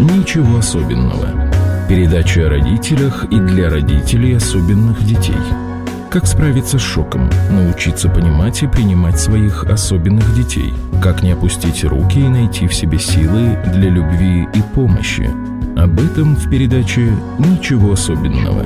«Ничего особенного». Передача о родителях и для родителей особенных детей. Как справиться с шоком, научиться понимать и принимать своих особенных детей. Как не опустить руки и найти в себе силы для любви и помощи. Об этом в передаче «Ничего особенного».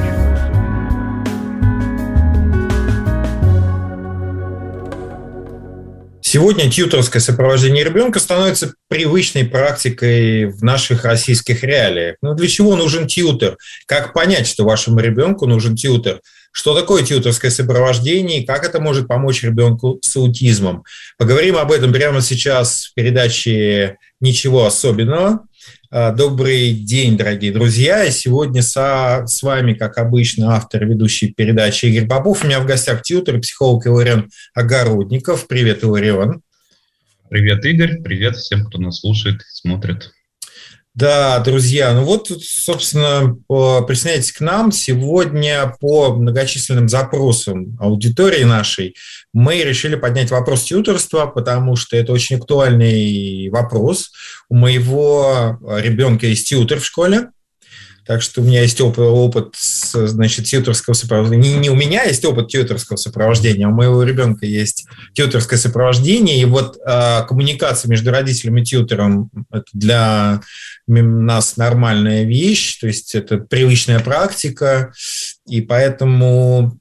Сегодня тьюторское сопровождение ребенка становится привычной практикой в наших российских реалиях. Но для чего нужен тьютор? Как понять, что вашему ребенку нужен тьютор? Что такое тьюторское сопровождение и как это может помочь ребенку с аутизмом? Поговорим об этом прямо сейчас в передаче «Ничего особенного». Добрый день, дорогие друзья. И сегодня с вами, как обычно, автор и ведущий передачи Игорь Попов. У меня в гостях тьютор, психолог Илларион Огородников. Привет, Илларион. Привет, Игорь. Привет всем, кто нас слушает и смотрит. Да, друзья, ну вот, собственно, присоединяйтесь к нам. Сегодня по многочисленным запросам аудитории нашей мы решили поднять вопрос тьюторства, потому что это очень актуальный вопрос. У моего ребенка есть тьютор в школе, так что у меня есть опыт значит, тьюторского сопровождения. Не у меня есть опыт тьюторского сопровождения, а у моего ребенка есть тьюторское сопровождение. И вот коммуникация между родителем и тьютором – это для нас нормальная вещь, то есть это привычная практика. И поэтому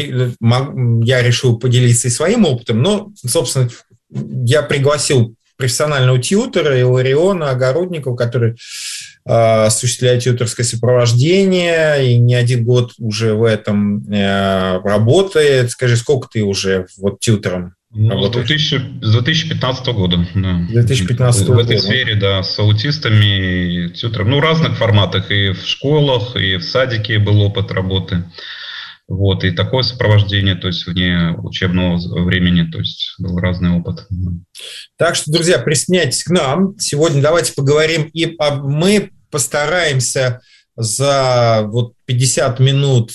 я решил поделиться и своим опытом. Но, собственно, я пригласил профессионального тьютора Иллариона Огородникова, который осуществляет тьюторское сопровождение и не один год уже в этом работает. Скажи, сколько ты уже вот тьютором работаешь? С 2015 года. Да. 2015 в этой сфере, да, с аутистами, тьютором, в разных форматах, и в школах, и в садике был опыт работы. Вот, и такое сопровождение, то есть вне учебного времени, то есть был разный опыт. Так что, друзья, присоединяйтесь к нам. Сегодня давайте поговорим, и мы постараемся за 50 минут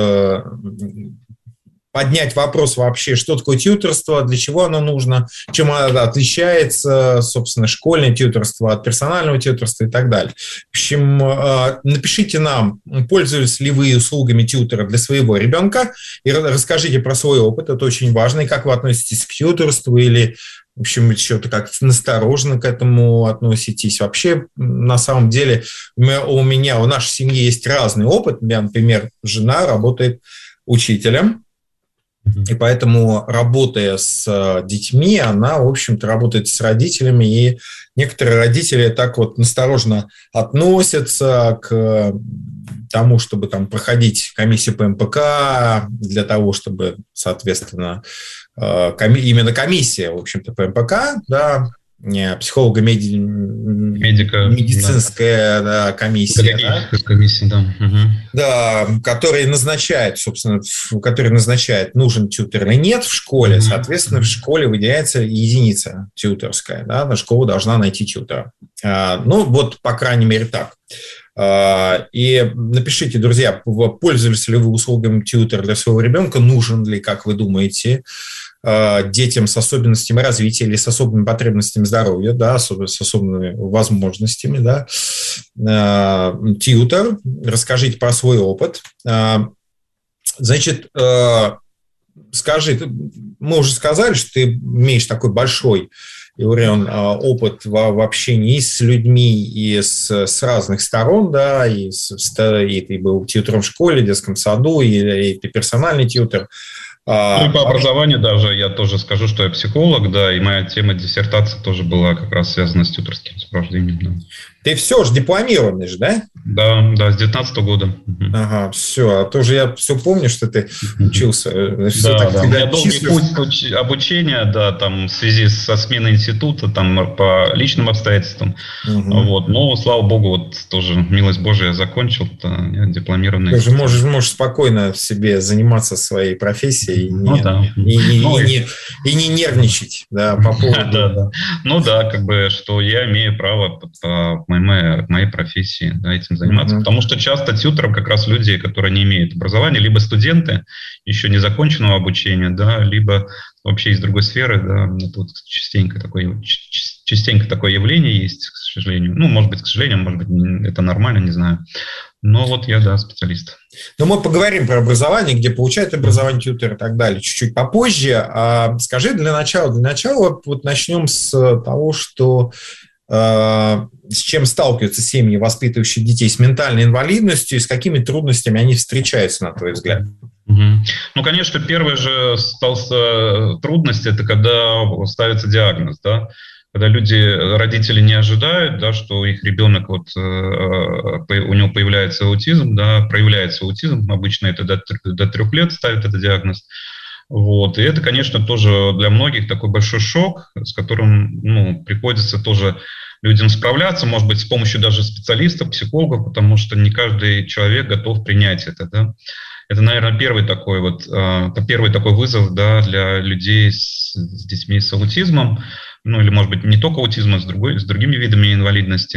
поднять вопрос вообще, что такое тьюторство, для чего оно нужно, чем оно отличается, собственно, школьное тьюторство от персонального тьюторства и так далее. В общем, напишите нам, пользуетесь ли вы услугами тьютора для своего ребенка, и расскажите про свой опыт, это очень важно, и как вы относитесь к тьюторству, или, в общем, что-то как настороженно к этому относитесь. Вообще, на самом деле, у нашей семьи есть разный опыт. У меня, например, жена работает учителем, и поэтому, работая с детьми, она, в общем-то, работает с родителями, и некоторые родители так вот настороженно относятся к тому, чтобы там проходить комиссию по МПК, для того, чтобы, соответственно, именно комиссия, в общем-то, по МПК, да, медицинская да, комиссия. Да? Комиссия, да. Угу. Да, который назначает, нужен тьютор или нет в школе. Соответственно, в школе выделяется единица тьюторская. Да, школа должна найти тьютора. Ну, вот, по крайней мере, так. И напишите, друзья, пользовались ли вы услугами тьютора для своего ребенка, нужен ли, как вы думаете, детям с особенностями развития или с особыми потребностями здоровья, да, с особыми возможностями, да, тьютор. Расскажите про свой опыт. Значит, скажи, мы уже сказали, что ты имеешь такой большой, Илларион, опыт в общении и с людьми, и с разных сторон, да, и ты был тьютором в школе, детском саду, и ты персональный тьютор. Ну, по образованию даже я тоже скажу, что я психолог, да, и моя тема диссертации тоже была как раз связана с тьюторским сопровождением. Да. Ты все же дипломированный же, да? Да, с 19 года. Ага, все. А то же я все помню, что ты учился. Да. У меня долгий путь обучения, да, там в связи со сменой института, там по личным обстоятельствам. Вот. Но, слава богу, вот тоже милость Божия я закончил, я дипломированный. Ты же можешь спокойно себе заниматься своей профессией и не нервничать, да, по поводу. Ну да, как бы, что я имею право по моей профессии, да, этим заниматься. Потому что часто тьютором как раз люди, которые не имеют образования, либо студенты еще не законченного обучения, да, либо вообще из другой сферы, да, это вот частенько такой частенько такое явление есть, к сожалению. Ну, может быть, к сожалению, может быть, это нормально, не знаю. Но вот я, да, специалист. Но мы поговорим про образование, где получают образование тьютер и так далее, чуть-чуть попозже. Скажи для начала вот начнем с того, что с чем сталкиваются семьи, воспитывающие детей с ментальной инвалидностью, и с какими трудностями они встречаются, на твой взгляд? Ну, конечно, первая же трудность – это когда ставится диагноз, да, когда родители не ожидают, да, что их ребенок, у него появляется аутизм, да, проявляется аутизм, обычно это до 3 лет ставят этот диагноз. Вот. И это, конечно, тоже для многих такой большой шок, с которым приходится тоже людям справляться, может быть, с помощью даже специалистов, психологов, потому что не каждый человек готов принять это. Да. Это, наверное, первый такой вызов, да, для людей с детьми с аутизмом, или, может быть, не только аутизма, с другими видами инвалидности.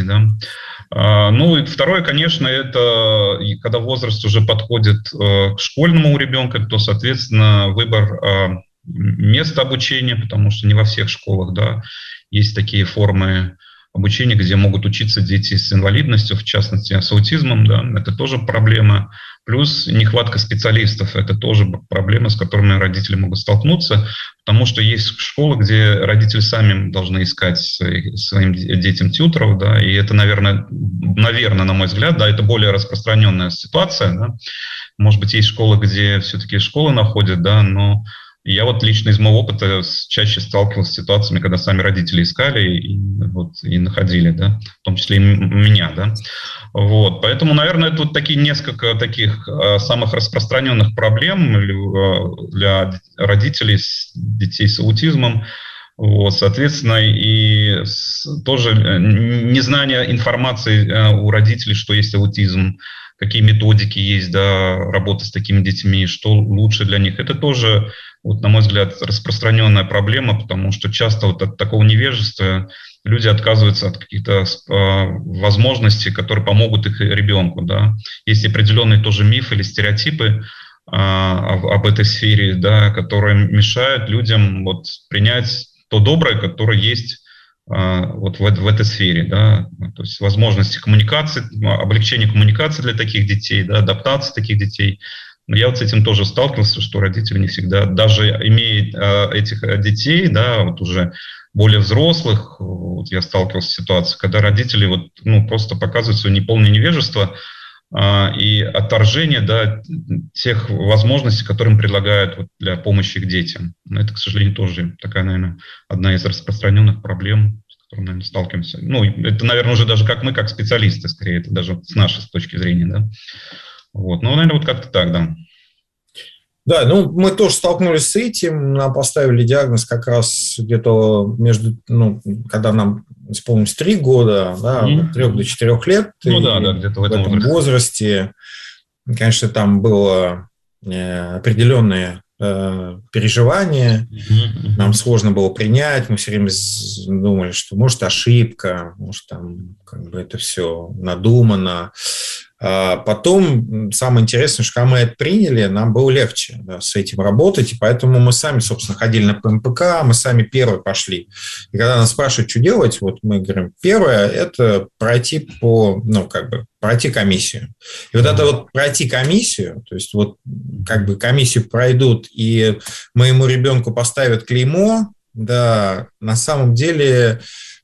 Да. И второе, конечно, это когда возраст уже подходит к школьному у ребенка, то, соответственно, выбор места обучения, потому что не во всех школах, да, есть такие формы обучения, где могут учиться дети с инвалидностью, в частности, с аутизмом, да, это тоже проблема. Плюс нехватка специалистов – это тоже проблема, с которыми родители могут столкнуться, потому что есть школы, где родители сами должны искать своим детям тьюторов, да, и это, наверное, на мой взгляд, да, это более распространенная ситуация, да. Может быть, есть школы, где все-таки школы находят, да, но я вот лично из моего опыта чаще сталкивался с ситуациями, когда сами родители искали и находили, да, в том числе и меня, да. Вот, поэтому, наверное, это вот несколько таких самых распространенных проблем для родителей детей с аутизмом. Вот, соответственно, и тоже незнание информации у родителей, что есть аутизм, какие методики есть, да, работы с такими детьми, что лучше для них. Это тоже, на мой взгляд, распространенная проблема, потому что часто от такого невежества люди отказываются от каких-то возможностей, которые помогут их ребенку. Да. Есть определенные тоже мифы или стереотипы об этой сфере, да, которые мешают людям принять то доброе, которое есть в этой сфере, да, то есть возможности коммуникации, облегчение коммуникации для таких детей, да, адаптации таких детей. Но я с этим тоже сталкивался, что родители не всегда, даже имея этих детей, да, уже более взрослых, я сталкивался с ситуацией, когда родители просто показывают свое неполное невежество и отторжение, да, тех возможностей, которые им предлагают для помощи их детям. Но это, к сожалению, тоже такая, наверное, одна из распространенных проблем, с которыми, наверное, сталкиваемся. Это, наверное, уже даже как специалисты, скорее, это даже с нашей точки зрения, да. Вот. Наверное, как-то так, да. Да, мы тоже столкнулись с этим, нам поставили диагноз как раз где-то когда нам исполнилось 3 года, да, от 3 до 4 лет. Да, где-то в этом возрасте. Конечно, там было определенные переживания, нам сложно было принять, мы все время думали, что может ошибка, может там это все надумано. Потом самое интересное, что когда мы это приняли, нам было легче, да, с этим работать, и поэтому мы сами, собственно, ходили на ПМПК, мы сами первые пошли. И когда нас спрашивают, что делать, мы говорим, первое – это пройти пройти комиссию. И это пройти комиссию, то есть комиссию пройдут, и моему ребенку поставят клеймо, да, на самом деле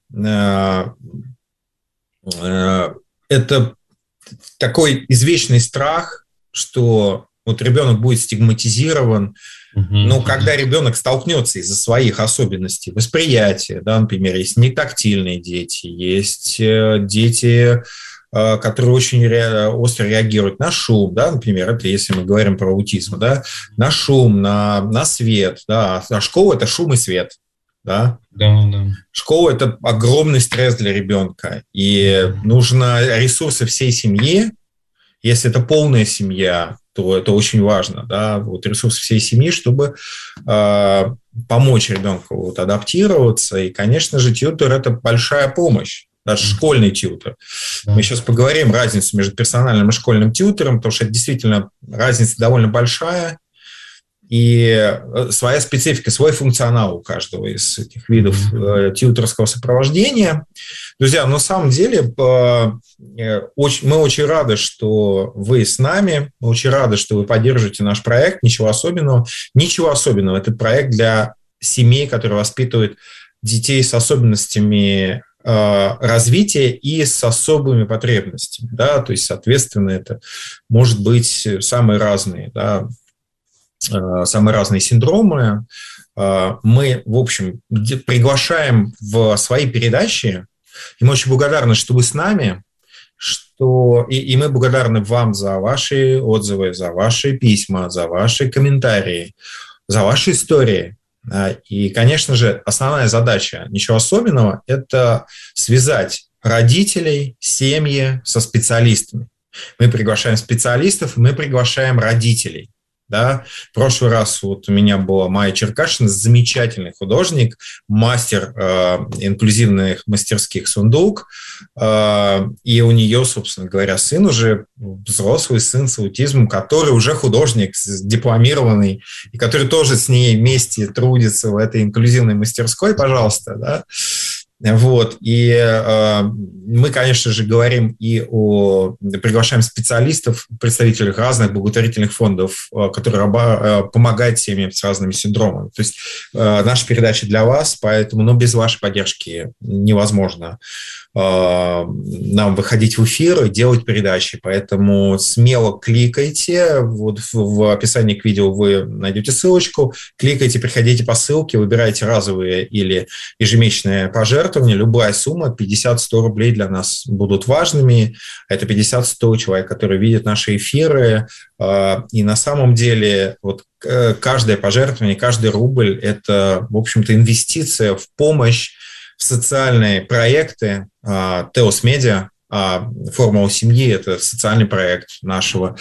это такой извечный страх, что ребенок будет стигматизирован, но когда ребенок столкнется из-за своих особенностей восприятия, да, например, есть нетактильные дети, есть дети, которые очень остро реагируют на шум, да, например, это если мы говорим про аутизм, да, на шум, на свет, да, а школа – это шум и свет. Да? Да. Школа – это огромный стресс для ребенка, и нужно ресурсы всей семьи. Если это полная семья, то это очень важно, да? Ресурсы всей семьи, чтобы помочь ребенку адаптироваться. И, конечно же, тьютор – это большая помощь, даже школьный тьютор. Мы сейчас поговорим разницу между персональным и школьным тьютором, потому что это действительно разница довольно большая. и своя специфика, свой функционал у каждого из этих видов тьюторского сопровождения. Друзья, на самом деле мы очень рады, что вы с нами, мы очень рады, что вы поддерживаете наш проект. Ничего особенного. Ничего особенного. Это проект для семей, которые воспитывают детей с особенностями развития и с особыми потребностями. Да? То есть, соответственно, это может быть самые разные синдромы. Мы, в общем, приглашаем в свои передачи, и мы очень благодарны, что вы с нами, и мы благодарны вам за ваши отзывы, за ваши письма, за ваши комментарии, за ваши истории. И, конечно же, основная задача, ничего особенного, это связать родителей, семьи со специалистами. Мы приглашаем специалистов, мы приглашаем родителей. Да? В прошлый раз вот у меня была Майя Черкашина, замечательный художник, мастер инклюзивных мастерских «Сундук», и у нее, собственно говоря, сын уже взрослый, сын с аутизмом, который уже художник, дипломированный, и который тоже с ней вместе трудится в этой инклюзивной мастерской, пожалуйста, да. Вот. И мы, конечно же, говорим приглашаем специалистов, представителей разных благотворительных фондов, которые помогают семьям с разными синдромами. То есть наша передача для вас, поэтому без вашей поддержки невозможно нам выходить в эфир и делать передачи. Поэтому смело кликайте. Вот в описании к видео вы найдете ссылочку. Кликайте, приходите по ссылке, выбирайте разовые или ежемесячные пожертвования. Любая сумма, 50-100 рублей для нас будут важными. Это 50-100 человек, которые видят наши эфиры. И на самом деле вот каждое пожертвование, каждый рубль – это, в общем-то, инвестиция в помощь в социальные проекты Теос Медиа. «Формула семьи» – это социальный проект нашего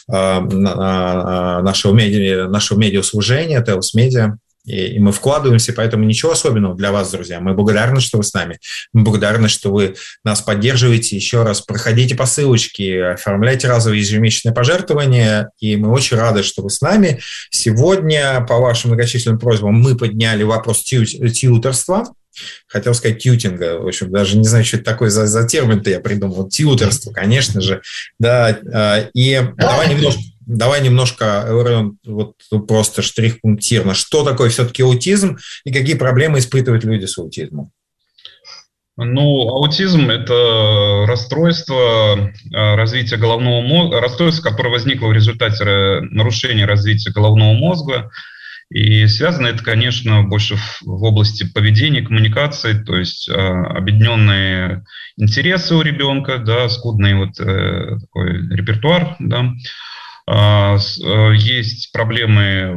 медиаслужения Теос Медиа. И мы вкладываемся, поэтому ничего особенного для вас, друзья. Мы благодарны, что вы с нами. Мы благодарны, что вы нас поддерживаете. Еще раз проходите по ссылочке, оформляйте разовые ежемесячные пожертвования. И мы очень рады, что вы с нами. Сегодня, по вашим многочисленным просьбам, мы подняли вопрос тьюторства. Хотел сказать тьютинга. В общем, даже не знаю, что это такое за термин-то я придумал. Тьюторство, конечно же. Да. И давай немножко вот просто штрих-пунктирно. Что такое все-таки аутизм и какие проблемы испытывают люди с аутизмом? Аутизм – это расстройство развития головного мозга, расстройство, которое возникло в результате нарушения развития головного мозга. И связано это, конечно, больше в области поведения, коммуникации, то есть объединенные интересы у ребенка, да, скудный такой репертуар, да. Есть проблемы,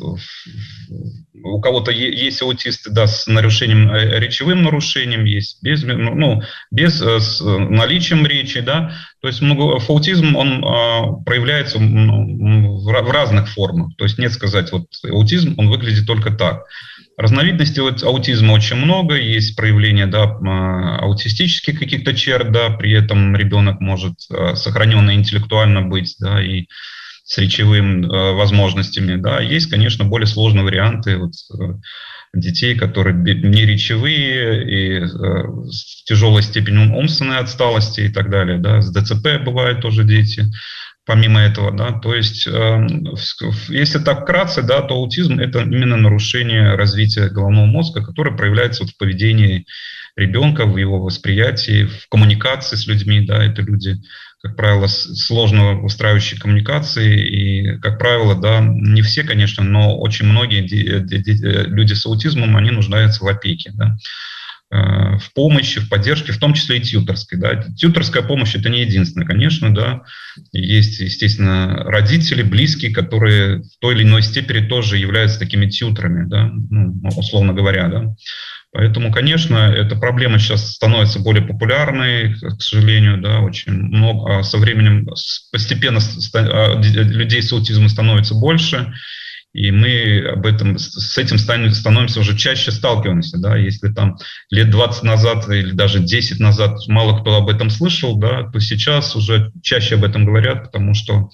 у кого-то есть аутисты, да, с речевым нарушением, есть без наличием речи, да, то есть аутизм, он проявляется в разных формах, то есть нет сказать, аутизм, он выглядит только так. Разновидностей аутизма очень много, есть проявления, да, аутистических каких-то черт, да, при этом ребенок может сохраненно интеллектуально быть, да, и с речевыми возможностями, да. Есть, конечно, более сложные варианты детей, которые не речевые и с тяжелой степенью умственной отсталости и так далее, да. С ДЦП бывают тоже дети. Помимо этого, да, то есть, если так вкратце, да, то аутизм – это именно нарушение развития головного мозга, которое проявляется в поведении ребенка, в его восприятии, в коммуникации с людьми, да, это люди, как правило, сложно устраивающие коммуникации, и, как правило, да, не все, конечно, но очень многие люди с аутизмом, они нуждаются в опеке, да, в помощи, в поддержке, в том числе и тьюторской. Да. Тьюторская помощь – это не единственное, конечно, да. Есть, естественно, родители, близкие, которые в той или иной степени тоже являются такими тьюторами, да, условно говоря, да. Поэтому, конечно, эта проблема сейчас становится более популярной, к сожалению, да, очень много. Со временем постепенно людей с аутизмом становится больше, и мы с этим становимся уже чаще сталкиваемся, да, если там лет 20 назад или даже 10 назад мало кто об этом слышал, да, то сейчас уже чаще об этом говорят, потому что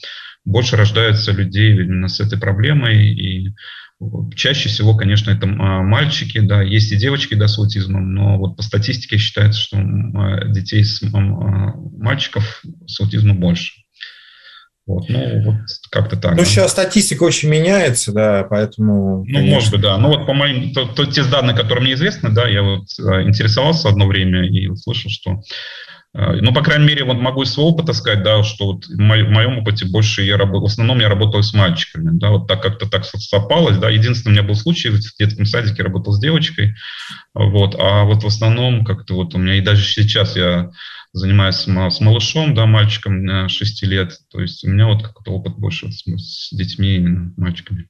больше рождается людей именно с этой проблемой, и чаще всего, конечно, это мальчики, да, есть и девочки, да, с аутизмом, но вот по статистике считается, что детей мальчиков с аутизмом больше. Вот, ну, вот как-то так. Ну, да. Сейчас статистика очень меняется, да, поэтому... Ну, может быть, да. Ну, вот по моим... те данные, которые мне известны, да, я вот интересовался одно время и услышал, что... Ну, по крайней мере, вот могу из своего опыта сказать, да, что вот в моем опыте больше в основном я работал с мальчиками, да, вот так как-то так совпалось, да. Единственное, у меня был случай, в детском садике работал с девочкой, вот, а вот в основном как-то вот у меня, и даже сейчас я занимаюсь с малышом, да, мальчиком 6 лет, то есть у меня вот как-то опыт больше с детьми, именно мальчиками.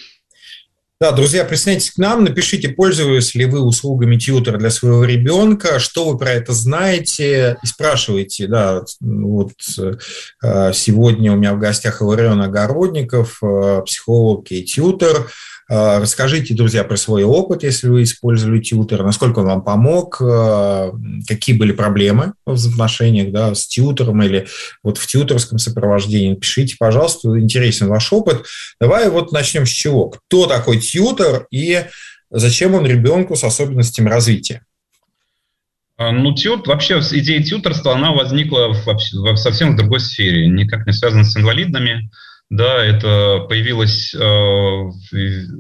Да, друзья, присоединяйтесь к нам, напишите, пользуетесь ли вы услугами тьютора для своего ребенка, что вы про это знаете, и спрашивайте. Да, вот сегодня у меня в гостях Илларион Огородников, психолог и тьютор. Расскажите, друзья, про свой опыт, если вы использовали тьютор, насколько он вам помог, какие были проблемы в взаимоотношениях, да, с тьютором или вот в тьюторском сопровождении. Пишите, пожалуйста, интересен ваш опыт. Давай вот начнем с чего. Кто такой тьютор и зачем он ребенку с особенностями развития? Ну, вообще идея тьюторства, она возникла совсем в другой сфере, никак не связана с инвалидами. Да, это появилось в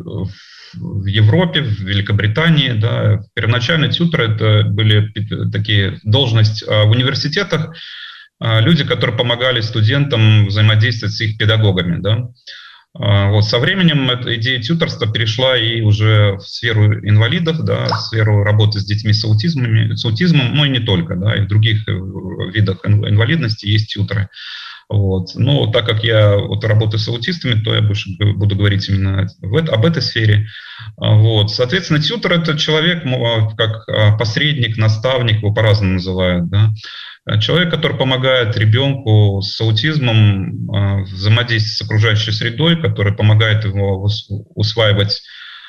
Европе, в Великобритании. Да. Первоначально тьюторы это были такие должности в университетах, люди, которые помогали студентам взаимодействовать с их педагогами. Да. Вот, со временем эта идея тьюторства перешла и уже в сферу инвалидов, да, в сферу работы с детьми с аутизмом, но и не только, да, и в других видах инвалидности есть тьюторы. Вот. Но так как я вот работаю с аутистами, то я больше буду говорить именно об этой сфере. Вот. Соответственно, тьютор – это человек, как посредник, наставник, его по-разному называют. Да? Человек, который помогает ребенку с аутизмом взаимодействовать с окружающей средой, который помогает ему усваивать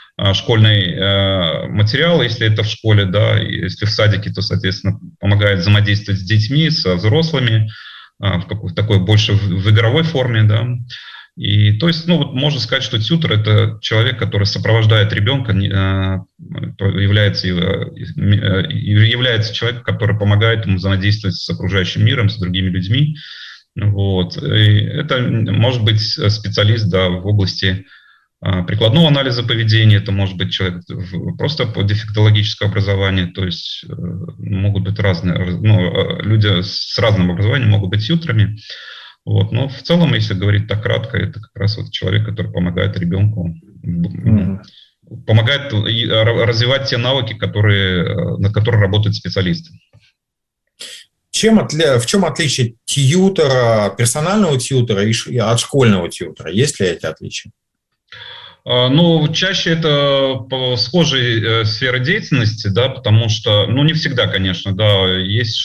школьный материал, если это в школе, да, если в садике, то, соответственно, помогает взаимодействовать с детьми, со взрослыми, в такой больше в игровой форме, да. И то есть, ну вот можно сказать, что тьютор – это человек, который сопровождает ребенка, является человеком, который помогает ему взаимодействовать с окружающим миром, с другими людьми. Вот. И это может быть специалист, да, в области прикладного анализа поведения, это может быть человек просто по дефектологическому образованию, то есть могут быть разные, люди с разным образованием могут быть тьюторами. Вот. Но в целом, если говорить так кратко, это как раз вот человек, который помогает ребенку, помогает развивать те навыки, на которые работают специалисты. В чем отличие тьютора, персонального тьютора от школьного тьютора? Есть ли эти отличия? Ну, чаще это схожие сферы деятельности, да, потому что, ну, не всегда, конечно, да, есть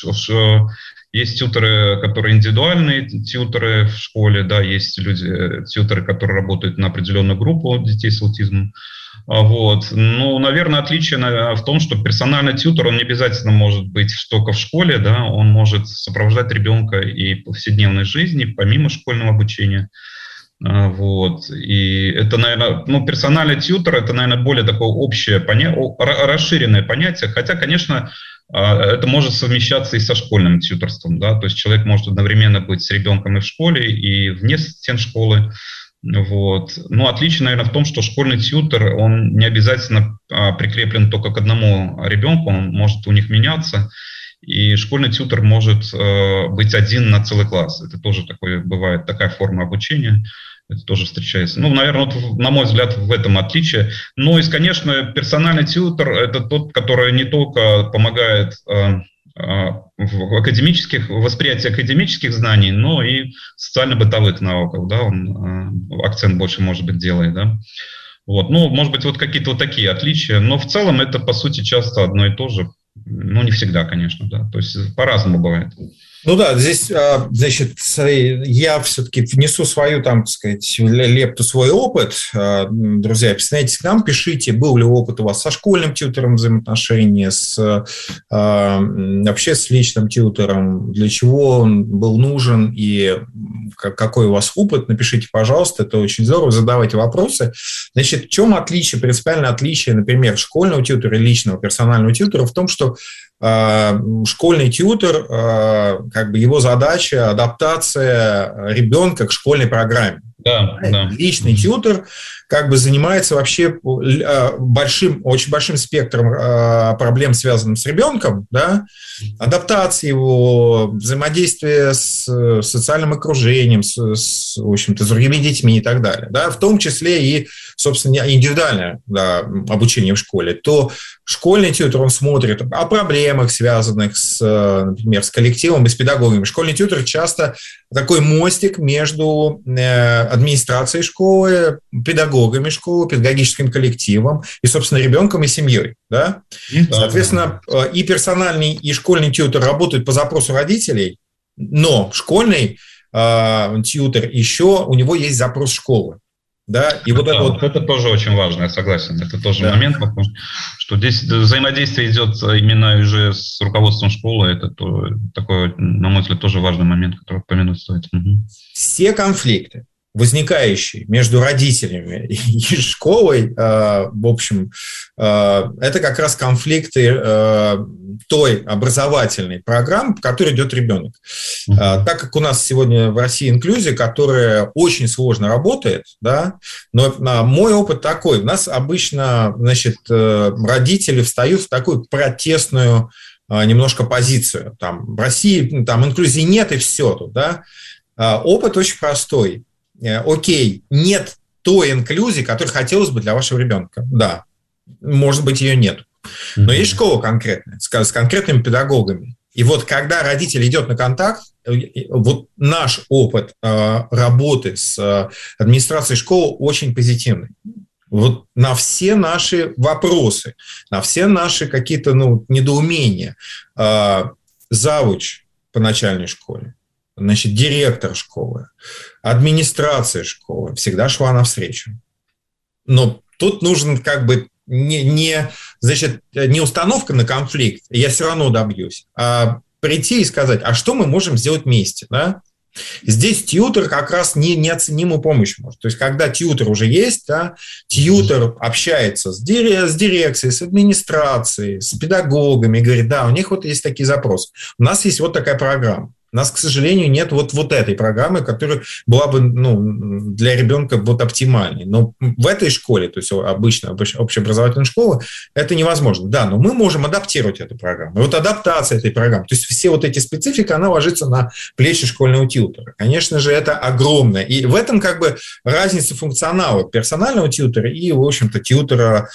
тьюторы, которые индивидуальные тьюторы в школе, да, есть тьюторы, которые работают на определенную группу детей с аутизмом. Вот. Ну, наверное, отличие в том, что персональный тьютор, он не обязательно может быть только в школе, да, он может сопровождать ребенка и в повседневной жизни, помимо школьного обучения. Вот. И это, наверное, персональный тьютор, это, наверное, более такое общее, расширенное понятие, хотя, конечно, это может совмещаться и со школьным тьюторством, да, то есть человек может одновременно быть с ребенком и в школе, и вне стен школы. Вот. Но отличие, наверное, в том, что школьный тьютор, он не обязательно прикреплен только к одному ребенку, он может у них меняться, и школьный тьютор может быть один на целый класс. Это тоже бывает такая форма обучения, это тоже встречается. Ну, наверное, вот, на мой взгляд, в этом отличие. Ну, и, конечно, персональный тьютор – это тот, который не только помогает в восприятии академических знаний, но и социально-бытовых навыков, да, он акцент больше, может быть, делает, да. Вот, ну, может быть, вот какие-то вот такие отличия, но в целом это, по сути, часто одно и то же, ну, не всегда, конечно, да, то есть по-разному бывает. Ну да, здесь, значит, я все-таки внесу свою, там, так сказать, лепту, свой опыт. Друзья, присоединяйтесь к нам, пишите, был ли опыт у вас со школьным тьютором взаимоотношения, вообще с личным тьютором, для чего он был нужен и какой у вас опыт, напишите, пожалуйста, это очень здорово, задавайте вопросы. Значит, в чем отличие, принципиальное отличие, например, школьного тьютора и личного персонального тьютора в том, что школьный тьютор, как бы его задача – адаптация ребенка к школьной программе. Да. Личный тьютор как бы занимается вообще очень большим спектром проблем, связанных с ребенком, да, адаптации его, взаимодействия с социальным окружением, в общем-то, с другими детьми и так далее, да, в том числе и, собственно, индивидуальное обучение в школе. То школьный тьютор, он смотрит о проблемах, связанных например, с коллективом и с педагогами. Школьный тьютор часто такой мостик между администрацией школы, педагогами школы, педагогическим коллективом и, собственно, ребенком и семьей. Да? Соответственно, и персональный, и школьный тьютор работают по запросу родителей, но школьный тьютор еще, у него есть запрос школы. Да, и это тоже очень важно, я согласен. Это тоже момент, что здесь взаимодействие идет именно уже с руководством школы. Это такой, на мой взгляд, тоже важный момент, который упомянуть стоит. Все конфликты, возникающие между родителями и школой, в общем, это как раз конфликты той образовательной программы, по которой идет ребенок. Так как у нас сегодня в России инклюзия, которая очень сложно работает, да, но мой опыт такой. У нас обычно, значит, родители встают в такую протестную немножко позицию. Там, в России там инклюзии нет, и все тут, да. Опыт очень простой. Окей, нет той инклюзии, которую хотелось бы для вашего ребенка. Да, может быть, ее нет. Но есть школа конкретная, с конкретными педагогами. И вот когда родитель идет на контакт, вот наш опыт работы с администрацией школы очень позитивный. Вот на все наши вопросы, на все наши какие-то недоумения завуч по начальной школе, значит, директор школы, администрация школы всегда шла навстречу. Но тут нужен как бы не установка на конфликт, я все равно добьюсь, а прийти и сказать, а что мы можем сделать вместе, да? Здесь тьютор как раз неоценимую помощь может. То есть, когда тьютор уже есть, да, тьютор общается с дирекцией, с администрацией, с педагогами, говорит, да, у них вот есть такие запросы. У нас есть вот такая программа. У нас, к сожалению, нет вот этой программы, которая была бы для ребенка оптимальной. Но в этой школе, то есть обычно общеобразовательной школы, это невозможно. Да, но мы можем адаптировать эту программу. И вот адаптация этой программы, то есть все вот эти специфики, она ложится на плечи школьного тьютора. Конечно же, это огромное. И в этом как бы разница функционала персонального тьютора и, в общем-то, тьютора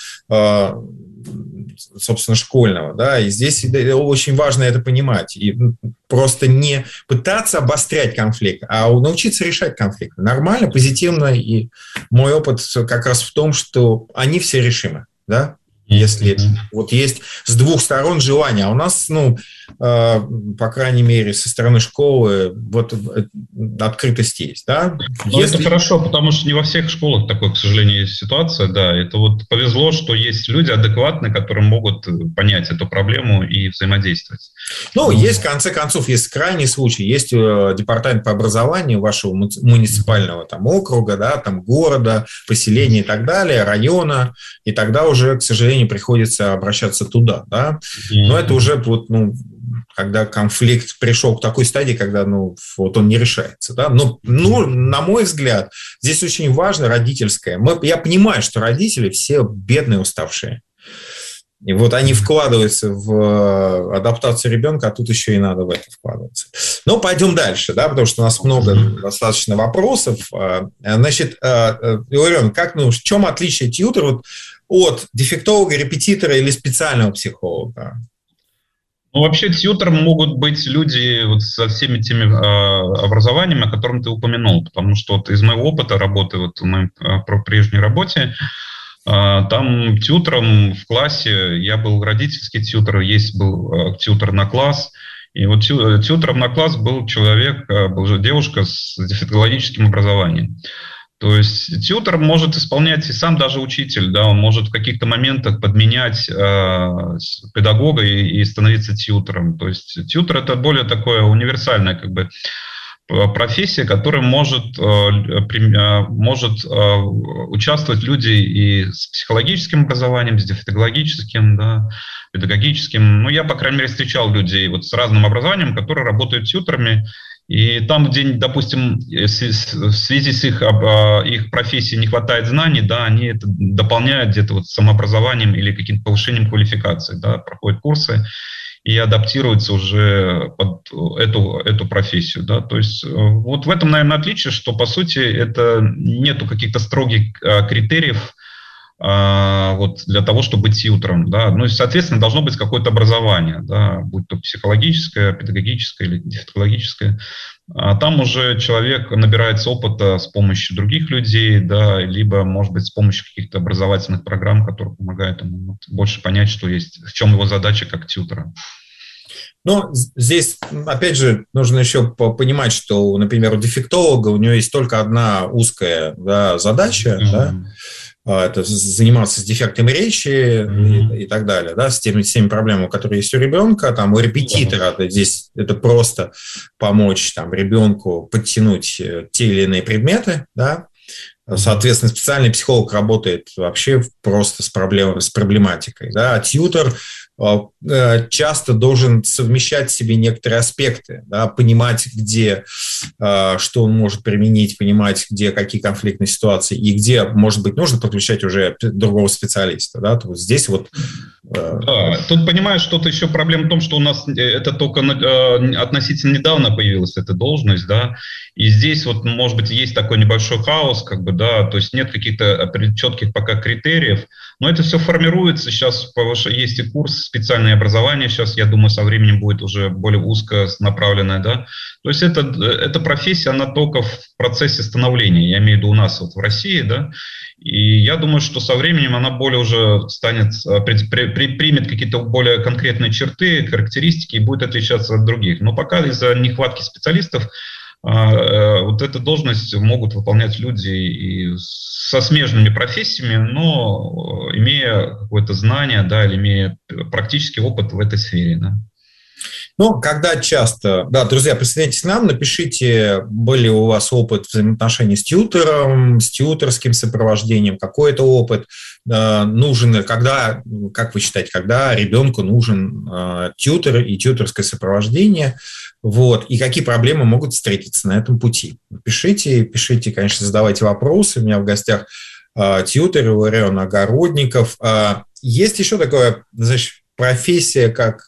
собственно, школьного, да, и здесь очень важно это понимать, и просто не пытаться обострять конфликт, а научиться решать конфликты нормально, позитивно, и мой опыт как раз в том, что они все решимы, да, если вот есть с двух сторон желание, а у нас, по крайней мере, со стороны школы вот открытость есть, да. Это хорошо, потому что не во всех школах такой, к сожалению, есть ситуация, да, это вот повезло, что есть люди адекватные, которые могут понять эту проблему и взаимодействовать. Есть, в конце концов, есть крайний случай, есть департамент по образованию вашего муниципального там округа, да, там города, поселения и так далее, района, и тогда уже, к сожалению, приходится обращаться туда, да. Но это уже когда конфликт пришел к такой стадии, когда он не решается, да. Но на мой взгляд, здесь очень важно родительское. Я понимаю, что родители все бедные, уставшие. И вот они вкладываются в адаптацию ребенка, а тут еще и надо в это вкладываться. Но пойдем дальше, да, потому что у нас много достаточно вопросов. Значит, Илларион, в чем отличие тьютора от дефектолога, репетитора или специального психолога? Вообще тьютором могут быть люди со всеми теми образованиями, о которых ты упомянул, потому что из моего опыта работы, в моей прежней работе, там тьютором в классе, я был родительский тьютор, был тьютор на класс, И вот тьютором на класс был человек, была девушка с дефектологическим образованием. То есть тьютор может исполнять и сам даже учитель, да, он может в каких-то моментах подменять педагога и становиться тьютором. То есть тьютор — это более такое универсальное как бы профессия, которая может участвовать люди и с психологическим образованием, с дефектологическим, да, педагогическим. Ну, я, по крайней мере, встречал людей вот с разным образованием, которые работают тьюторами. И там, где, допустим, в связи с их профессией не хватает знаний, да, они это дополняют где-то вот самообразованием или каким-то повышением квалификации, да, проходят курсы и адаптируются уже под эту профессию. Да. То есть вот в этом, наверное, отличие, что, по сути, это нету каких-то строгих критериев вот, для того, чтобы быть тьютором. Да. Ну и, соответственно, должно быть какое-то образование, да, будь то психологическое, педагогическое или дефектологическое. А там уже человек набирается опыта с помощью других людей, да, либо, может быть, с помощью каких-то образовательных программ, которые помогают ему вот больше понять, что есть, в чем его задача как тьютора. Но здесь, опять же, нужно еще понимать, что, например, у дефектолога у него есть только одна узкая, да, задача, да, это заниматься с дефектами речи и так далее, да, с теми проблемами, которые есть у ребенка, там, у репетитора, здесь это просто помочь там ребенку подтянуть те или иные предметы, да. Соответственно, специальный психолог работает вообще просто с проблематикой, да, а тьютор часто должен совмещать в себе некоторые аспекты, да, понимать, где, что он может применить, понимать, где какие конфликтные ситуации и где, может быть, нужно подключать уже другого специалиста. Да, то вот здесь вот... Да, тут, понимаешь, что-то еще проблема в том, что у нас это только относительно недавно появилась эта должность, да, и здесь вот, может быть, есть такой небольшой хаос, как бы, да, то есть нет каких-то четких пока критериев, но это все формируется, сейчас есть и курс, специальное образование, сейчас, я думаю, со временем будет уже более узко направленное, да, то есть эта профессия, она только в процессе становления, я имею в виду у нас вот в России, да, и я думаю, что со временем она более уже станет, примет какие-то более конкретные черты, характеристики и будет отличаться от других. Но пока из-за нехватки специалистов вот эту должность могут выполнять люди и со смежными профессиями, но имея какое-то знание, да, или имея практический опыт в этой сфере, да. Ну, когда часто... Да, друзья, присоединяйтесь к нам, напишите, был ли у вас опыт взаимоотношений с тьютором, с тьюторским сопровождением, какой это опыт нужен, когда, как вы считаете, когда ребенку нужен тьютор и тьюторское сопровождение, вот, и какие проблемы могут встретиться на этом пути. Пишите, конечно, задавайте вопросы. У меня в гостях тьютор Илларион Огородников. Есть еще такая, значит, профессия, как...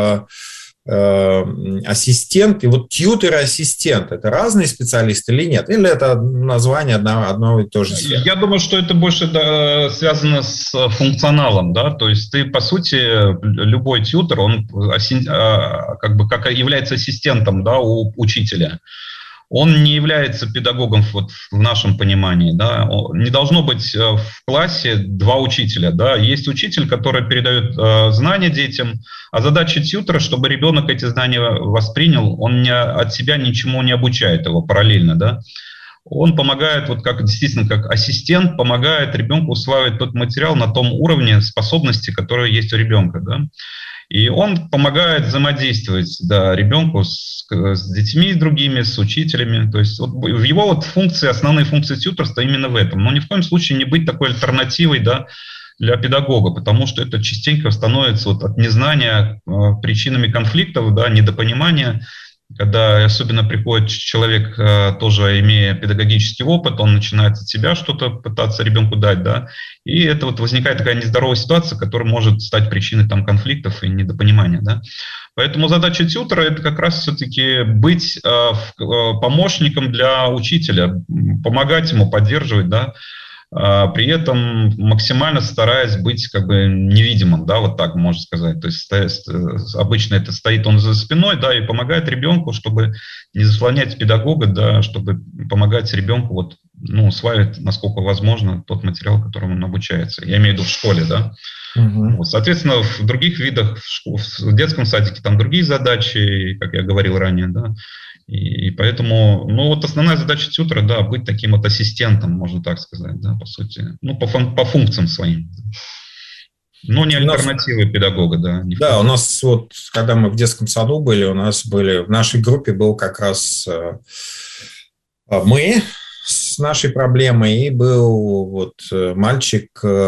ассистент, и вот тьютер и ассистент — это разные специалисты или нет? Или это название одного и того же? Я думаю, что это больше связано с функционалом, да, то есть ты, по сути, любой тьютер, он как бы как является ассистентом, да, у учителя. Он не является педагогом вот в нашем понимании, да. Не должно быть в классе два учителя, да. Есть учитель, который передает знания детям, а задача тьютера, чтобы ребенок эти знания воспринял, он от себя ничему не обучает его параллельно, да. Он помогает, вот как действительно как ассистент, помогает ребенку усваивать тот материал на том уровне способности, которые есть у ребенка, да. И он помогает взаимодействовать, да, ребенку с детьми другими, с учителями. То есть вот в его вот функции, основные функции тьюторства именно в этом. Но ни в коем случае не быть такой альтернативой, да, для педагога, потому что это частенько становится вот от незнания причинами конфликтов, да, недопонимания. Когда особенно приходит человек, тоже имея педагогический опыт, он начинает от себя что-то пытаться ребенку дать, да, и это вот возникает такая нездоровая ситуация, которая может стать причиной там конфликтов и недопонимания, да. Поэтому задача тьютера — это как раз все-таки быть помощником для учителя, помогать ему, поддерживать, да, при этом максимально стараясь быть как бы невидимым, да, вот так можно сказать. То есть обычно это стоит он за спиной, да, и помогает ребенку, чтобы не заслонять педагога, да, чтобы помогать ребенку вот усваивает, насколько возможно, тот материал, которому он обучается. Я имею в виду в школе, да. Вот, соответственно, в других видах, в детском садике там другие задачи, как я говорил ранее, да. И поэтому, основная задача тьютера, да, быть таким вот ассистентом, можно так сказать, да, по сути, по функциям своим. Но не альтернативы педагога, да. Да, у нас когда мы в детском саду были, в нашей группе был как раз мы с нашей проблемой, и был мальчик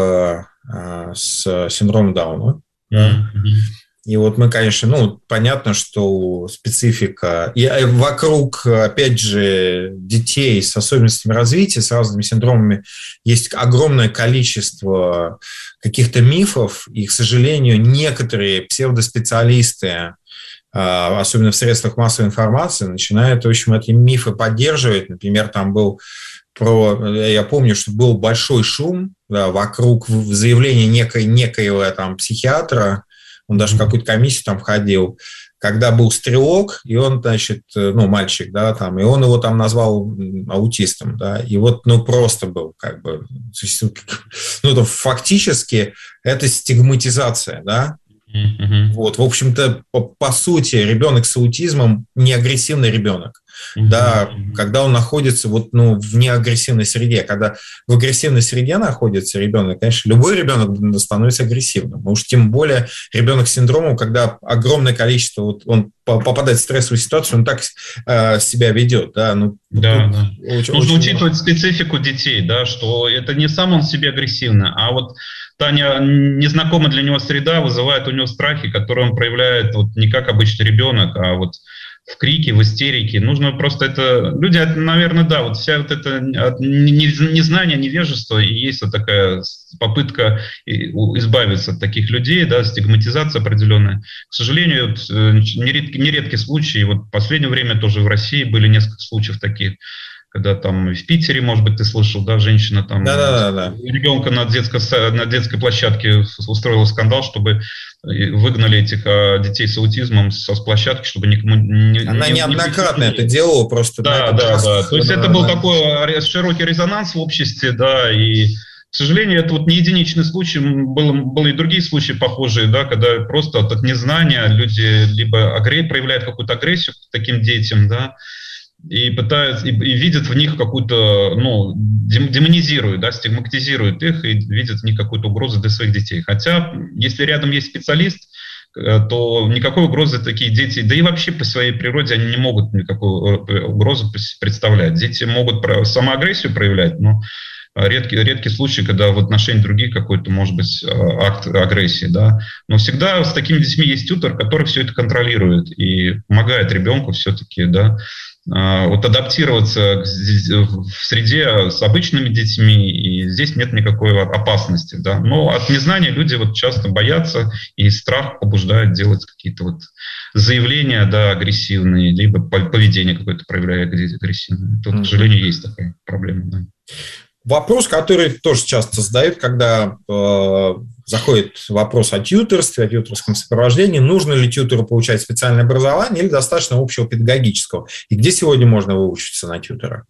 с синдромом Дауна. И мы, конечно, понятно, что специфика. И вокруг, опять же, детей с особенностями развития, с разными синдромами, есть огромное количество каких-то мифов. И, к сожалению, некоторые псевдоспециалисты, особенно в средствах массовой информации, начинают, в общем, эти мифы поддерживать. Например, там я помню, что был большой шум, да, вокруг заявления некоего там психиатра. Он даже в какую-то комиссию там входил, когда был стрелок, и он, значит, мальчик, да, там, и он его там назвал аутистом, да, и просто был, фактически это стигматизация, да. В общем-то, по сути, ребенок с аутизмом не агрессивный ребенок. Да, когда он находится в неагрессивной среде. Когда в агрессивной среде находится ребенок, конечно, любой ребенок становится агрессивным. Уж тем более ребенок с синдромом, когда огромное количество, он попадает в стрессовую ситуацию, он так себя ведет. Да, Нужно учитывать специфику детей, да, что это не сам он себе агрессивный, а та незнакомая для него среда вызывает у него страхи, которые он проявляет не как обычный ребенок, а в крике, в истерике. Нужно просто люди, наверное, да, вся это незнание, невежество, и есть такая попытка избавиться от таких людей, да, стигматизация определенная. К сожалению, нередки случаи, в последнее время тоже в России были несколько случаев таких, когда там в Питере, может быть, ты слышал, да, женщина там ребенка на детской площадке устроила скандал, чтобы выгнали этих детей с аутизмом с площадки, чтобы никому Она неоднократно это делала, просто... Да. То есть это был такой широкий резонанс в обществе, да, и, к сожалению, это не единичный случай, были и другие случаи похожие, да, когда просто от незнания люди либо проявляют какую-то агрессию к таким детям, да, и пытаются, и видят в них какую-то, демонизируют, да, стигматизируют их и видят в них какую-то угрозу для своих детей. Хотя, если рядом есть специалист, то никакой угрозы такие дети, да и вообще по своей природе они не могут никакую угрозу представлять. Дети могут самоагрессию проявлять, но редкий случай, когда в отношении других какой-то, может быть, акт агрессии, да. Но всегда с такими детьми есть тьютер, который все это контролирует и помогает ребенку все-таки, да, адаптироваться в среде с обычными детьми, и здесь нет никакой опасности, да. Но от незнания люди часто боятся, и страх побуждает делать какие-то заявления, да, агрессивные, либо поведение какое-то проявляет агрессивное. Тут, к сожалению, есть такая проблема, да. Вопрос, который тоже часто задают, когда заходит вопрос о тьюторстве, о тьюторском сопровождении. Нужно ли тьютору получать специальное образование или достаточно общего педагогического? И где сегодня можно выучиться на тьютора?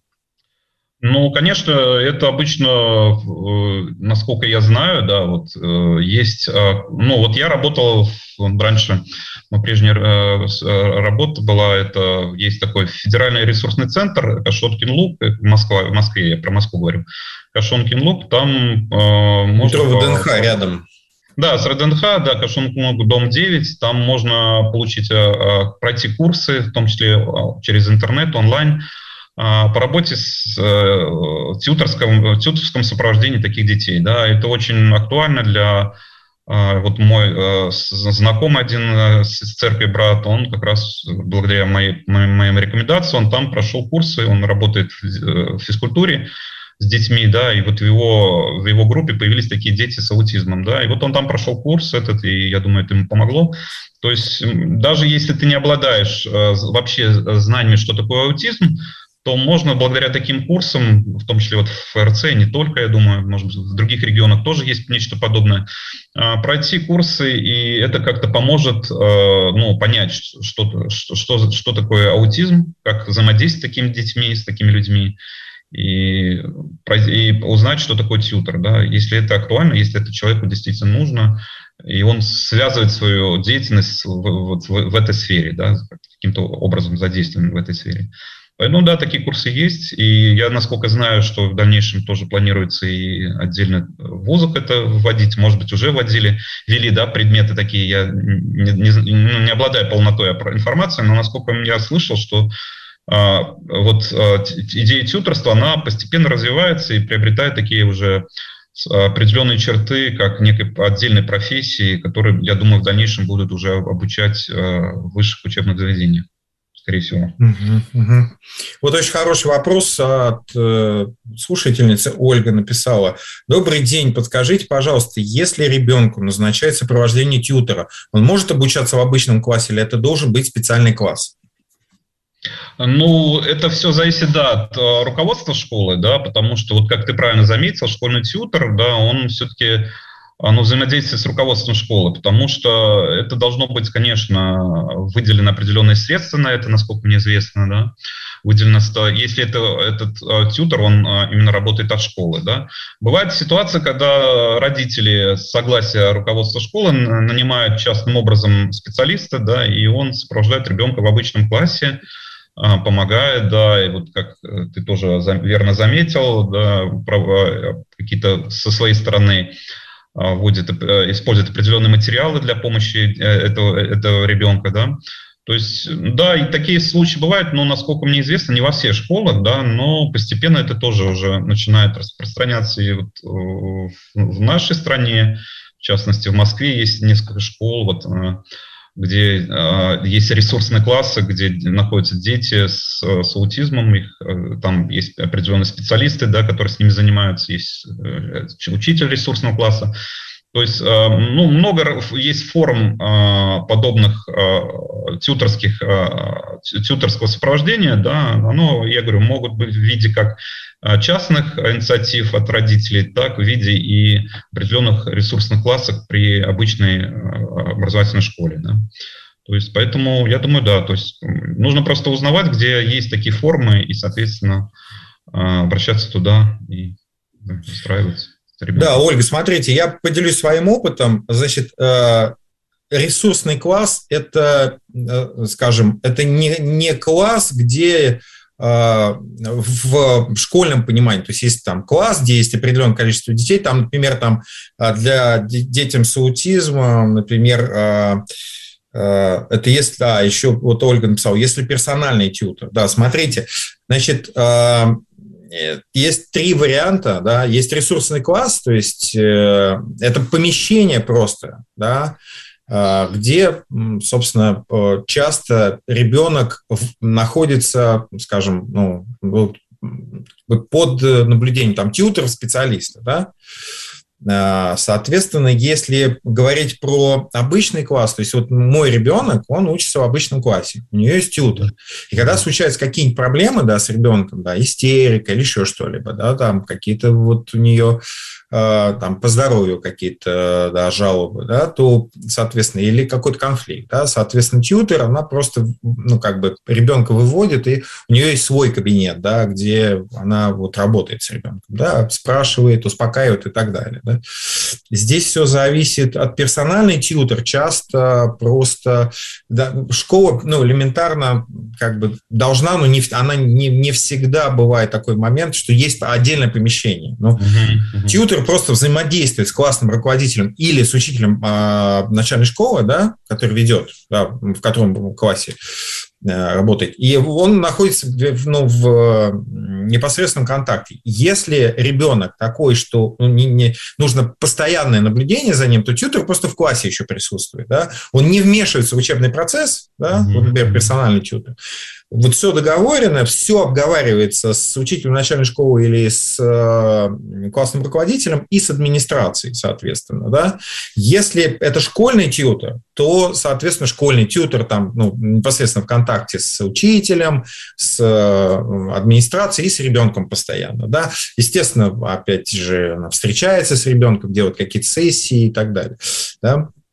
Конечно, это обычно, насколько я знаю, да, есть... я работал раньше, прежняя работа была, есть такой федеральный ресурсный центр Кашонкин Луг, в Москве, я про Москву говорю, Кашонкин Луг, там можно... Метро ВДНХ рядом. Да, с РДНХ, да, Кашонкин Луг, дом 9, там можно пройти курсы, в том числе через интернет, онлайн, по работе с тьюторском сопровождении таких детей. Да, это очень актуально для... мой знакомый один с церкви брат, он как раз благодаря моим рекомендациям, он там прошел курсы, он работает в физкультуре с детьми, да, и в его группе появились такие дети с аутизмом, да, и он там прошел курс и я думаю, это ему помогло. То есть даже если ты не обладаешь вообще знаниями, что такое аутизм, то можно благодаря таким курсам, в том числе в ФРЦ, не только, я думаю, может быть, в других регионах тоже есть нечто подобное, пройти курсы, и это как-то поможет понять, что такое аутизм, как взаимодействовать с такими детьми, с такими людьми. и узнать, что такое тьютор, да, если это актуально, если это человеку действительно нужно, и он связывает свою деятельность в этой сфере, да, каким-то образом задействован в этой сфере. Поэтому, да, такие курсы есть, и я, насколько знаю, что в дальнейшем тоже планируется и отдельно в вузах это вводить, может быть, уже ввели, да, предметы такие, я не обладаю полнотой информации, но насколько я слышал, что идея тьюторства, она постепенно развивается и приобретает такие уже определенные черты, как некой отдельной профессии, которые, я думаю, в дальнейшем будут уже обучать в высших учебных заведениях, скорее всего. Вот очень хороший вопрос от слушательницы. Ольга написала: «Добрый день, подскажите, пожалуйста, если ребенку назначает сопровождение тьютора, он может обучаться в обычном классе или это должен быть специальный класс?» Ну, это все зависит, да, от руководства школы, да, потому что, вот как ты правильно заметил, школьный тьютор, да, он все-таки взаимодействует с руководством школы, потому что это должно быть, конечно, выделено определенные средства на это, насколько мне известно, да, выделено, если этот тьютор, он именно работает от школы, да. Бывает ситуация, когда родители с согласия руководства школы нанимают частным образом специалиста, да, и он сопровождает ребенка в обычном классе, помогает, да, и вот как ты тоже верно заметил, да, какие-то со своей стороны использует определенные материалы для помощи этого ребенка, да. То есть, да, и такие случаи бывают, но, насколько мне известно, не во всех школах, да, но постепенно это тоже уже начинает распространяться и вот в нашей стране, в частности, в Москве есть несколько школ, где есть ресурсные классы, где находятся дети с аутизмом, там есть определенные специалисты, да, которые с ними занимаются, есть учитель ресурсного класса. То есть много есть форм подобных тьюторского сопровождения, да, я говорю, могут быть в виде как частных инициатив от родителей, так в виде и определенных ресурсных классов при обычной образовательной школе, да. То есть, поэтому, я думаю, да, то есть нужно просто узнавать, где есть такие формы, и, соответственно, обращаться туда и устраиваться. Да, Ольга, смотрите, я поделюсь своим опытом. Значит, ресурсный класс – это, скажем, это не класс, где в школьном понимании, то есть есть там класс, где есть определенное количество детей, там, например, там для детям с аутизмом, например, это если, еще вот Ольга написала, если персональный тьютор, да, смотрите, значит, есть 3 варианта, да, есть ресурсный класс, то есть это помещение просто, да, где, собственно, часто ребенок находится, скажем, под наблюдением там тьютера, специалиста, да. Соответственно, если говорить про обычный класс, то есть вот мой ребенок, он учится в обычном классе, у нее есть тьютор. И когда случаются какие-нибудь проблемы, да, с ребенком, да, истерика или еще что-либо, да, там какие-то вот у нее там по здоровью какие-то, да, жалобы, да, то, соответственно, или какой-то конфликт, да, соответственно, тьютер, она просто, ребенка выводит, и у нее есть свой кабинет, да, где она вот работает с ребенком, да, спрашивает, успокаивает и так далее, да. Здесь все зависит от персональный тьютер, часто просто, да, школа, элементарно должна, но она не всегда бывает такой момент, что есть отдельное помещение, тьютер просто взаимодействует с классным руководителем или с учителем начальной школы, да, который ведет, да, в котором классе работает, и он находится в непосредственном контакте. Если ребенок такой, что нужно постоянное наблюдение за ним, то тьютер просто в классе еще присутствует, да? Он не вмешивается в учебный процесс, да? Вот, например, персональный тьютер. Вот все договорено, все обговаривается с учителем начальной школы или с классным руководителем и с администрацией, соответственно, да? Если это школьный тьютер, то, соответственно, школьный тьютер там, непосредственно в контакте с учителем, с администрацией и с ребенком постоянно, да. Естественно, опять же, она встречается с ребенком, делает какие-то сессии и так далее, да.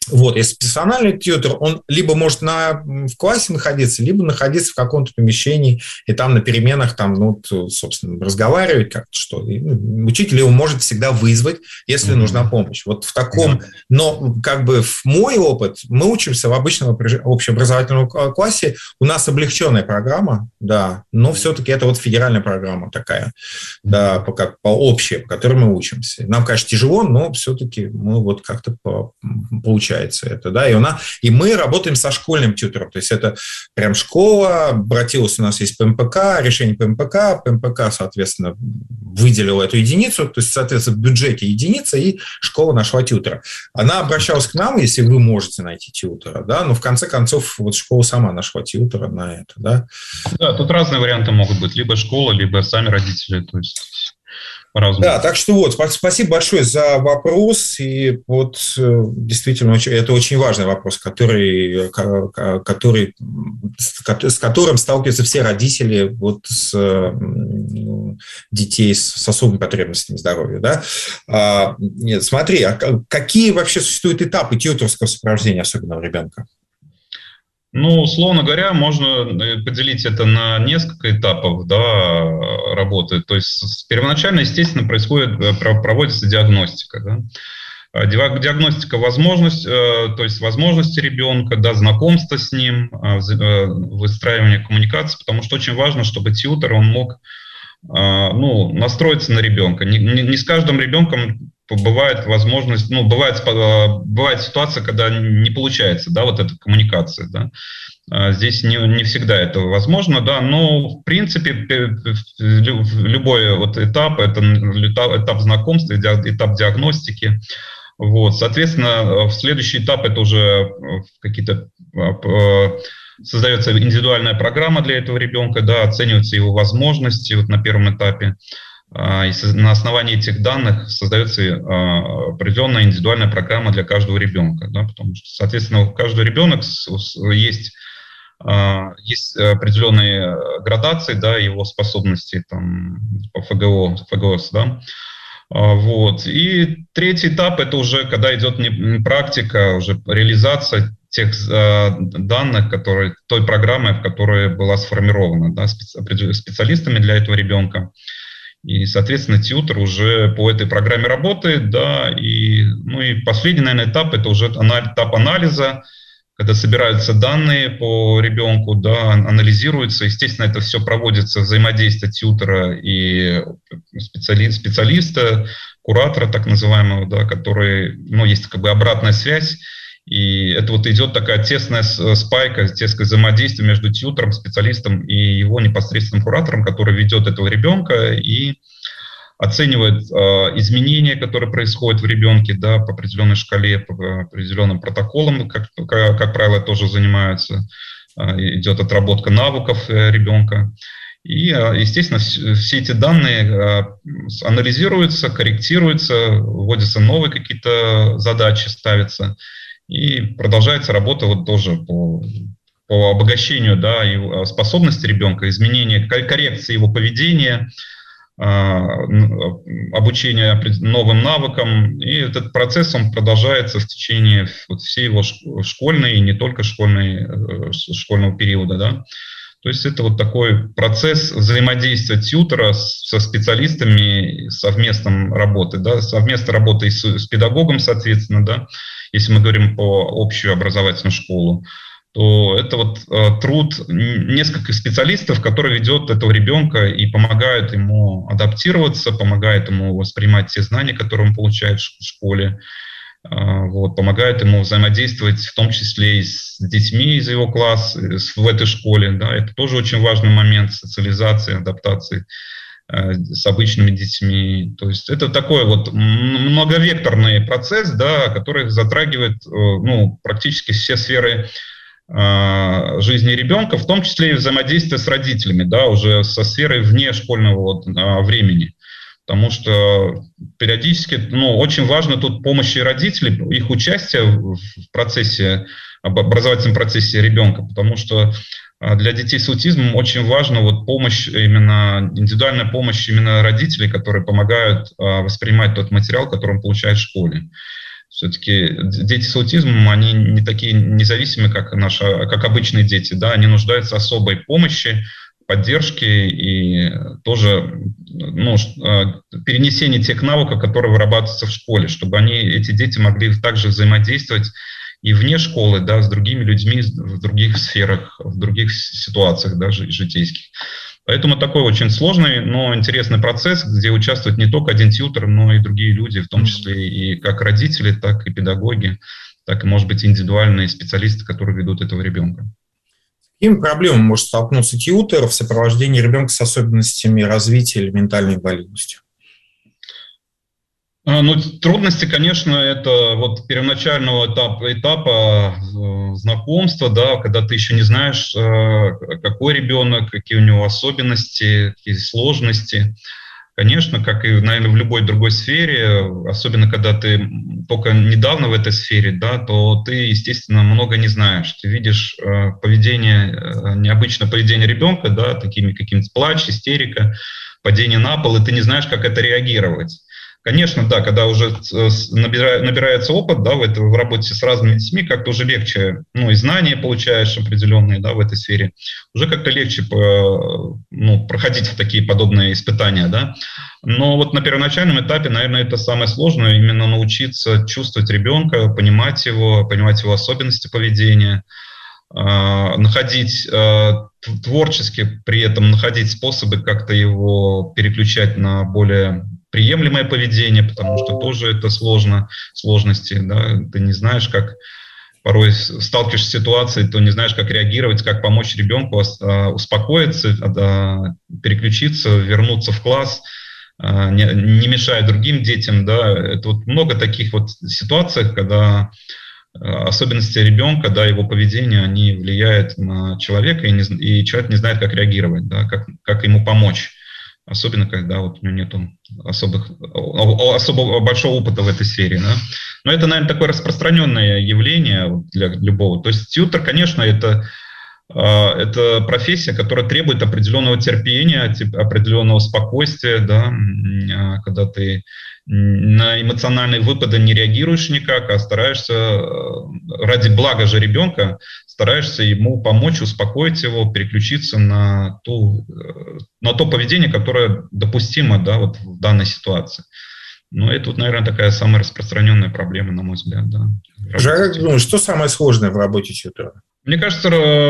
Вот, если персональный тьютер, он либо может в классе находиться, либо находиться в каком-то помещении, и там на переменах, там, ну, собственно, разговаривать как-то, что. И, учитель его может всегда вызвать, если нужна помощь. Вот в таком, но как бы в мой опыт, мы учимся в обычном общеобразовательном классе, у нас облегченная программа, да, но все-таки это вот федеральная программа такая, да, по общей, по которой мы учимся. Нам, конечно, тяжело, но все-таки мы вот как-то получается это, да, и мы работаем со школьным тьютером, то есть это прям школа, обратилась, у нас есть ПМПК, решение ПМПК, соответственно, выделила эту единицу, то есть, соответственно, в бюджете единица, и школа нашла тьютера. Она обращалась к нам, если вы можете найти тьютера, да, но в конце концов вот школа сама нашла тьютера на это, да. Да, тут разные варианты могут быть, либо школа, либо сами родители, то есть... По-разному. Да, так что вот, спасибо большое за вопрос, и вот действительно это очень важный вопрос, с которым сталкиваются все родители вот с детей с особыми потребностями здоровья, да. Нет, смотри, какие вообще существуют этапы тьюторского сопровождения особенного ребенка? Ну, условно говоря, можно поделить это на несколько этапов, да, работы. То есть первоначально, естественно, проводится диагностика. Да. Диагностика то есть возможности ребенка, да, знакомство с ним, выстраивание коммуникации, потому что очень важно, чтобы тьютер он мог настроиться на ребенка. Не с каждым ребенком бывает возможность, бывает ситуация, когда не получается, да, вот эта коммуникация, да. Здесь не всегда это возможно, да, но в принципе любой вот этап, это этап знакомства, этап диагностики. Вот, соответственно, в следующий этап это уже какие-то создается индивидуальная программа для этого ребенка, да, оцениваются его возможности вот на первом этапе. И на основании этих данных создается определенная индивидуальная программа для каждого ребенка, да, потому что, соответственно, у каждого ребенка есть определенные градации, да, его способностей там, по ФГОС, да. Вот. И третий этап – это уже когда идет практика, уже реализация тех данных, той программы, в которой была сформирована, да, специалистами для этого ребенка. И, соответственно, тьютер уже по этой программе работает, да, и последний, наверное, этап – это уже этап анализа, когда собираются данные по ребенку, да, анализируются. Естественно, это все проводится взаимодействие тьютера и специалиста, куратора так называемого, да, который, есть как бы обратная связь. И это вот идет такая тесная спайка, тесное взаимодействие между тьютером, специалистом и его непосредственным куратором, который ведет этого ребенка и оценивает изменения, которые происходят в ребенке, да, по определенной шкале, по определенным протоколам, как правило, тоже занимаются. Идет отработка навыков ребенка. И, естественно, все эти данные анализируются, корректируются, вводятся новые какие-то задачи, ставятся. И продолжается работа вот тоже по обогащению, да, его способности ребенка, изменения, коррекции его поведения, обучение новым навыкам. И этот процесс, он продолжается в течение всей его школьной и не только школьного периода. Да. То есть это вот такой процесс взаимодействия тьютера со специалистами, совместной работы, да, совместной работы с педагогом, соответственно, да, если мы говорим по общую образовательную школу, то это вот труд нескольких специалистов, которые ведет этого ребенка и помогают ему адаптироваться, помогают ему воспринимать те знания, которые он получает в школе, вот, помогают ему взаимодействовать в том числе и с детьми из его класса в этой школе. Да, это тоже очень важный момент социализации, адаптации с обычными детьми. То есть это такой вот многовекторный процесс, да, который затрагивает практически все сферы жизни ребенка, в том числе и взаимодействие с родителями, да, уже со сферой вне школьного времени. Потому что периодически, очень важно тут помощь родителей, их участие в процессе, образовательном процессе ребенка, потому что для детей с аутизмом очень важна вот помощь, именно индивидуальная помощь именно родителей, которые помогают воспринимать тот материал, который он получает в школе. Все-таки дети с аутизмом, они не такие независимые, как обычные дети, да, они нуждаются в особой помощи, поддержке и тоже перенесении тех навыков, которые вырабатываются в школе, чтобы эти дети могли также взаимодействовать и вне школы, да, с другими людьми в других сферах, в других ситуациях даже житейских. Поэтому такой очень сложный, но интересный процесс, где участвует не только один тьютор, но и другие люди, в том числе и как родители, так и педагоги, так и, может быть, индивидуальные специалисты, которые ведут этого ребенка. С какими проблемами может столкнуться тьютор в сопровождении ребенка с особенностями развития или ментальной инвалидностью? Трудности, конечно, это вот первоначального этапа знакомства, да, когда ты еще не знаешь, какой ребенок, какие у него особенности, какие сложности. Конечно, как и, наверное, в любой другой сфере, особенно когда ты только недавно в этой сфере, да, то ты, естественно, много не знаешь. Ты видишь необычное поведение ребенка, да, такими каким-то плач, истерика, падение на пол, и ты не знаешь, как это реагировать. Конечно, да, когда уже набирается опыт, да, в работе с разными детьми, как-то уже легче, и знания получаешь определенные, да, в этой сфере, уже как-то легче проходить в такие подобные испытания, да. Но вот на первоначальном этапе, наверное, это самое сложное, именно научиться чувствовать ребенка, понимать его особенности поведения, находить творчески при этом, находить способы как-то его переключать на более приемлемое поведение, потому что тоже это сложности, да, ты не знаешь, как порой сталкиваешься с ситуацией, то не знаешь, как реагировать, как помочь ребенку успокоиться, переключиться, вернуться в класс, не мешая другим детям, да, это вот много таких вот ситуаций, когда особенности ребенка, да, его поведение, они влияют на человека, и человек не знает, как реагировать, да, как ему помочь. Особенно, когда вот у него нет особо большого опыта в этой сфере. Да? Но это, наверное, такое распространенное явление для любого. То есть тьютор, конечно, это профессия, которая требует определенного терпения, определенного спокойствия, да? Когда ты на эмоциональные выпады не реагируешь никак, а стараешься ради блага же ребенка, стараешься ему помочь, успокоить его, переключиться на то поведение, которое допустимо, да, вот в данной ситуации. Но это, вот, наверное, такая самая распространенная проблема, на мой взгляд. Да, Как думаешь, что самое сложное в работе тьютора? Мне кажется,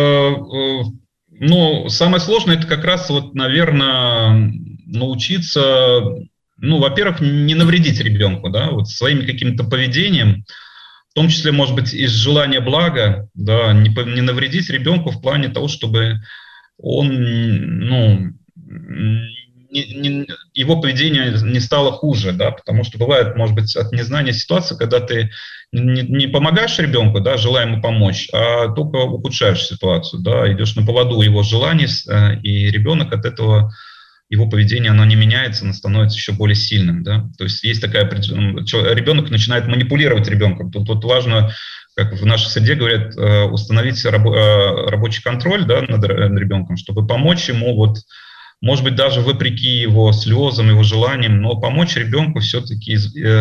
самое сложное — это как раз, вот, наверное, научиться, во-первых, не навредить ребенку, да, вот своим каким-то поведением, в том числе, может быть, из желания блага, да, не навредить ребенку в плане того, чтобы он, его поведение не стало хуже, да, потому что бывает, может быть, от незнания ситуации, когда ты не помогаешь ребенку, да, желая ему помочь, а только ухудшаешь ситуацию, да, идешь на поводу его желаний, и ребенок от этого, его поведение, оно не меняется, оно становится еще более сильным, да, то есть есть такая, ребенок начинает манипулировать ребенком, тут важно, как в нашей среде говорят, установить рабочий контроль, да, над ребенком, чтобы помочь ему, вот, может быть, даже вопреки его слезам, его желаниям, но помочь ребенку все-таки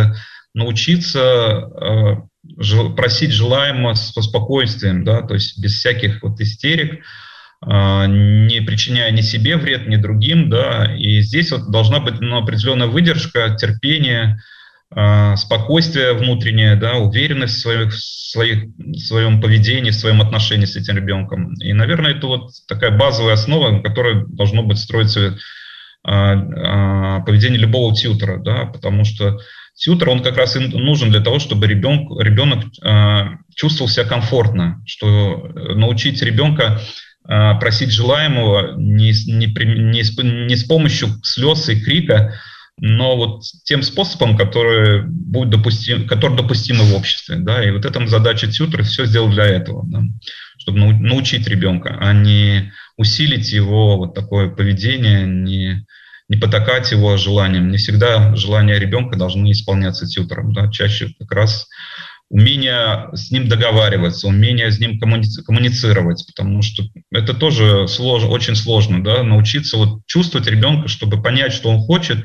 научиться просить желаемого со спокойствием, да, то есть без всяких вот истерик, не причиняя ни себе вред, ни другим, да, и здесь вот должна быть определенная выдержка, терпение, спокойствие внутреннее, да, уверенность в своем поведении, в своем отношении с этим ребенком. И, наверное, это вот такая базовая основа, на которой должно быть строиться поведение любого тьютора, да, потому что тьютор, он как раз и нужен для того, чтобы ребенок чувствовал себя комфортно, что научить ребенка просить желаемого не с помощью слез и крика, но вот тем способом, который допустим в обществе. Да? И вот эта задача тьютера все сделать для этого, да? Чтобы научить ребенка, а не усилить его вот такое поведение, не потакать его желаниям. Не всегда желания ребенка должны исполняться тьютором. Да? Чаще как раз умение с ним договариваться, умение с ним коммуницировать, потому что это тоже очень сложно, да, научиться вот чувствовать ребенка, чтобы понять, что он хочет,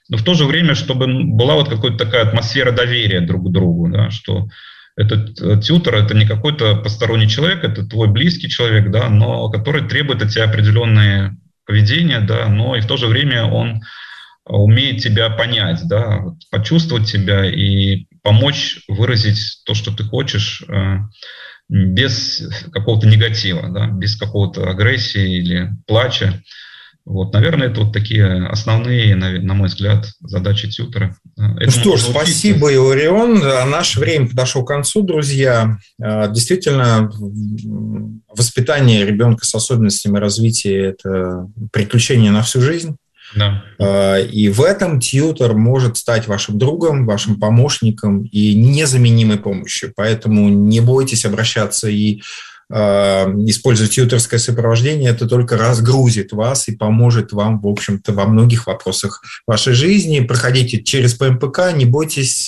но в то же время, чтобы была вот какая-то такая атмосфера доверия друг к другу, да, что этот тьютор – это не какой-то посторонний человек, это твой близкий человек, да, но который требует от тебя определенное поведение, да, но и в то же время он умеет тебя понять, да, вот, почувствовать тебя и помочь выразить то, что ты хочешь, без какого-то негатива, да, без какого-то агрессии или плача. Вот, наверное, это вот такие основные, на мой взгляд, задачи тьютера. Ну что ж, спасибо, Иларион. Наше время подошло к концу, друзья. Действительно, воспитание ребенка с особенностями развития – это приключение на всю жизнь. Да. И в этом тьютор может стать вашим другом, вашим помощником и незаменимой помощью. Поэтому не бойтесь обращаться и использовать тьюторское сопровождение, это только разгрузит вас и поможет вам, в общем-то, во многих вопросах вашей жизни. Проходите через ПМПК, не бойтесь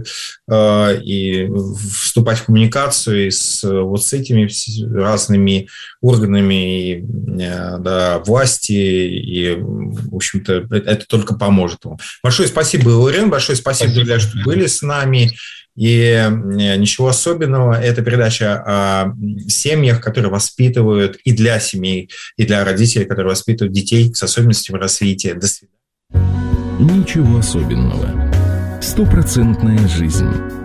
и вступать в коммуникацию вот с этими разными органами власти, и, в общем-то, это только поможет вам. Большое спасибо, Иларион, большое спасибо, друзья, что были с нами. И ничего особенного, это передача о семьях, которые воспитывают, и для семей, и для родителей, которые воспитывают детей с особенностями развития. До свидания. Ничего особенного. 100% жизнь.